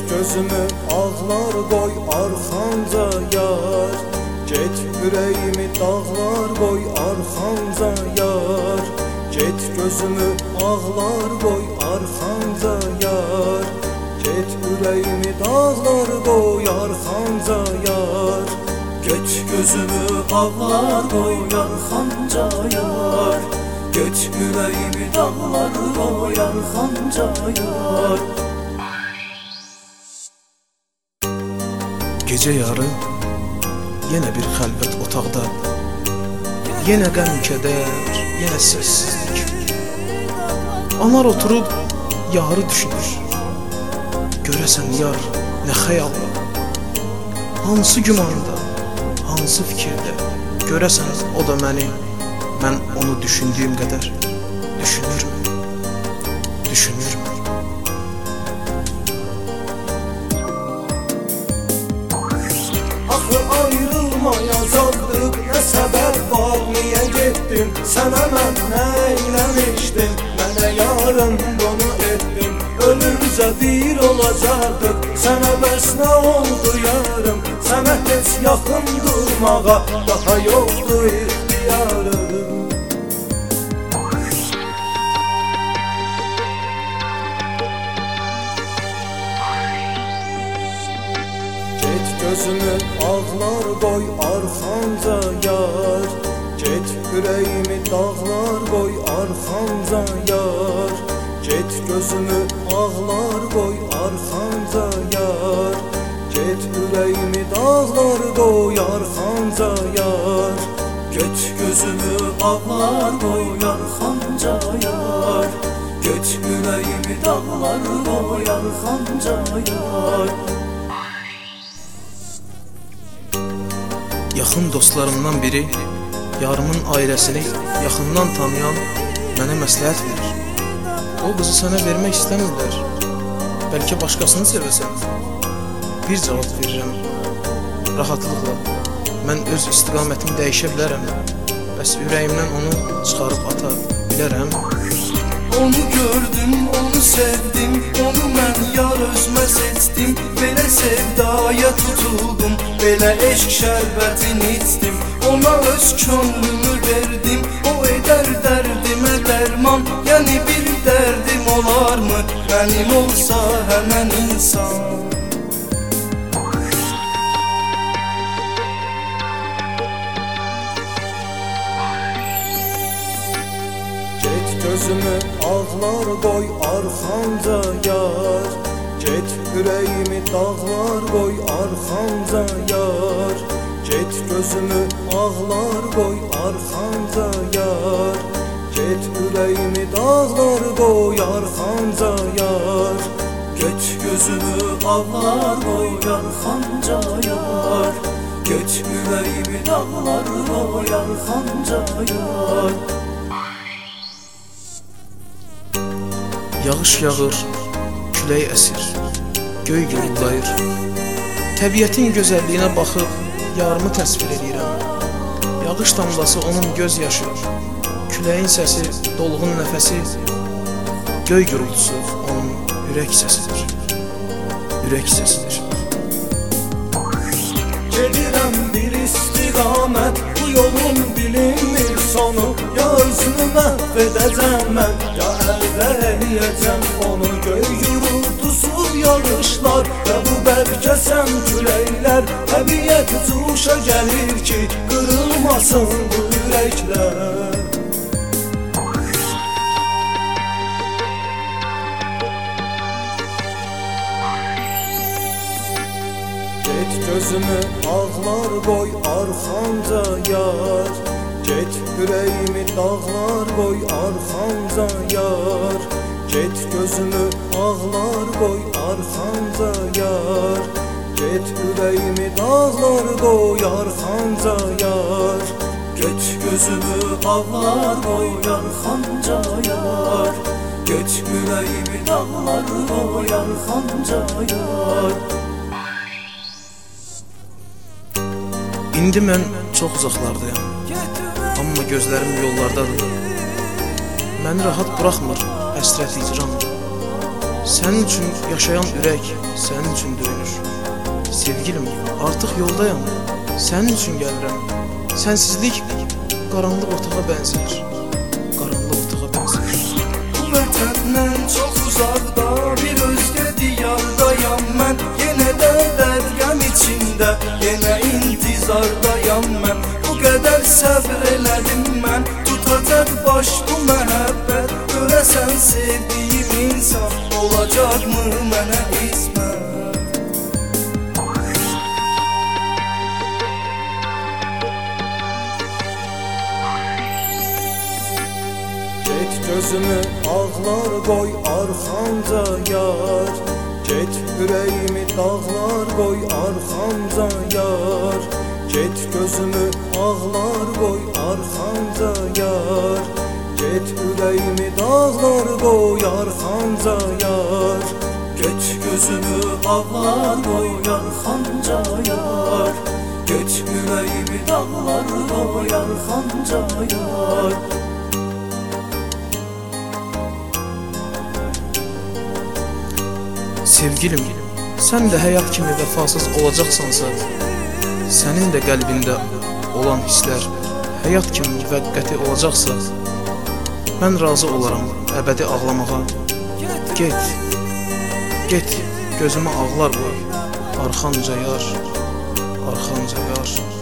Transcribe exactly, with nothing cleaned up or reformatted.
gözümü ağlar qoy arxanca yar. Get ürəyimi dağlar qoy arxanca yar. Get gözümü ağlar qoy arxanca yar. Get ürəyimi dağlar qoy arxanca yar. Get gözümü ağlar qoy arxanca yar. Get ürəyimi dağlar qoy arxanca yar. Gece yarı yenə bir xəlvət otaqda, yenə qəm kədər, yenə səssizlik. Anar oturub yarı düşünür. Görəsən yar nə xəyalda, hansı gümanda, hansı fikirdə. Görəsən o da məni, mən onu düşündüyüm qədər düşünürmü, düşünürmü? Axı ayrılmayacaqdıq, nə səbəb var, niyə getdin? Sənə mən nə eyləmişdim, mənə yarın bunu etdin. Ölüncə bir olacaqdıq, sənə bəs nə oldu yarım? Sənə heç yaxın durmağa daha yoxdur ixtiyarım. Gözümü ağlar qoy arxanca yar. Get ürəyimi dağlar qoy arxanca yar. Get gözümü ağlar qoy arxanca yar. Get ürəyimi dağlar qoy arxanca yar. Get gözümü ağlar qoy arxanca yar. Get ürəyimi dağlar qoy arxanca yar. Yaxın dostlarımdan biri yarımın ailəsini yaxından tanıyan mənə məsləhət verir. O qızı sənə vermək istəmirlər, bəlkə başqasını sevəsən. Bir cavab verirəm rahatlıqla, mən öz istiqamətimi dəyişə bilərəm. Bəs ürəyimdən onu çıxarıb ata bilərəm. Onu gördüm, onu sevdim, onu mən yar özümə seçdim. Belə sevdaya tutuldum, belə eşq şərbətini içdim. Ona öz könlümü verdim, o edər dərdimə dərman. Yəni bir dərdim olarmı, mənim olsa həmən insan. Gözümü ağlar qoy arxanca yar. Get ürəyimi dağlar qoy arxanca yar. Get gözümü ağlar qoy arxanca yar. Get ürəyimi dağlar qoy arxanca yar. Get gözümü ağlar qoy arxanca yar. Get ürəyimi dağlar qoy arxanca yar. Yağış yağır, külək əsir, göy guruldayır. Təbiətin gözəlliyinə baxıb yarımı təsvir edirəm. Yağış damlası onun göz yaşı, küləyin səsi, dolğun nəfəsi. Göy gurultusu onun ürək səsidir, ürək səsidir. Gedirəm bir istiqamət, bu yolun bilinmir sonu. Ya özünü məhv edəcəm mən, ya əldə eləyəcəm onu. Göy gurultusu yağışlar və bu bərkəsən küləklər. Təbiət cuşa gəlir ki, qırılmasın bu ürəklər. Get gözümü ağlar qoy arxanca yar. Get ürəyimi dağlar qoy arxanca yar. Get gözümü ağlar qoy arxanca yar. Get ürəyimi dağlar qoy arxanca yar. Get gözümü ağlar qoy arxanca yar. Get ürəyimi dağlar qoy arxanca yar. İndi mən çox uzaqlardayam, amma gözlərim yollardadır. Məni rahat buraxmır həsrət icram. Sənin üçün yaşayan ürək sənin üçün döyünür. Sevgilim, artıq yoldayam, sənin üçün gəlirəm. Sənsizlik qaranlıq otağa bənzəyir, qaranlıq otağa bənzəyir. Bu vətəndən çox uzaqda bir özgə diyardayam mən. Yenə də dərgəm içində, yenə intizardayam mən. Bu qədər səbr elədim mən, tutacaq baş bu məhəbbət. Görəsən sevdiyim insan olacaqmı mənə ismət? Get gözümü ağlar qoy arxamca yar. Get ürəyimi dağlar qoy arxamca yar. Get gözümü ağlar qoy arxamca yar. Get ürəyimi dağlar qoy arxamca yar. Get gözümü ağlar qoy arxamca yar. Get ürəyimi dağlar qoy arxamca yar. Sevgilim, sən də həyat kimi vəfasız olacaqsansa, sənin də qəlbində olan hisslər həyat kimi müvəqqəti olacaqsa, mən razı olaram əbədi ağlamağa. Get, get, gözümə ağlar qoy, arxamca yar, arxamca yar.